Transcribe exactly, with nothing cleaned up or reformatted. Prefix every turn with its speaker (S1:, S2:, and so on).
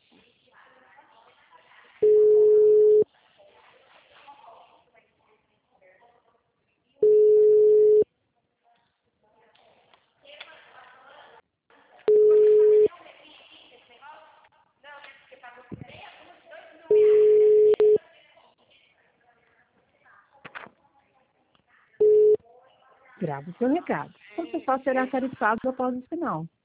S1: Grave o seu recado. O seu só será tarifado após o sinal.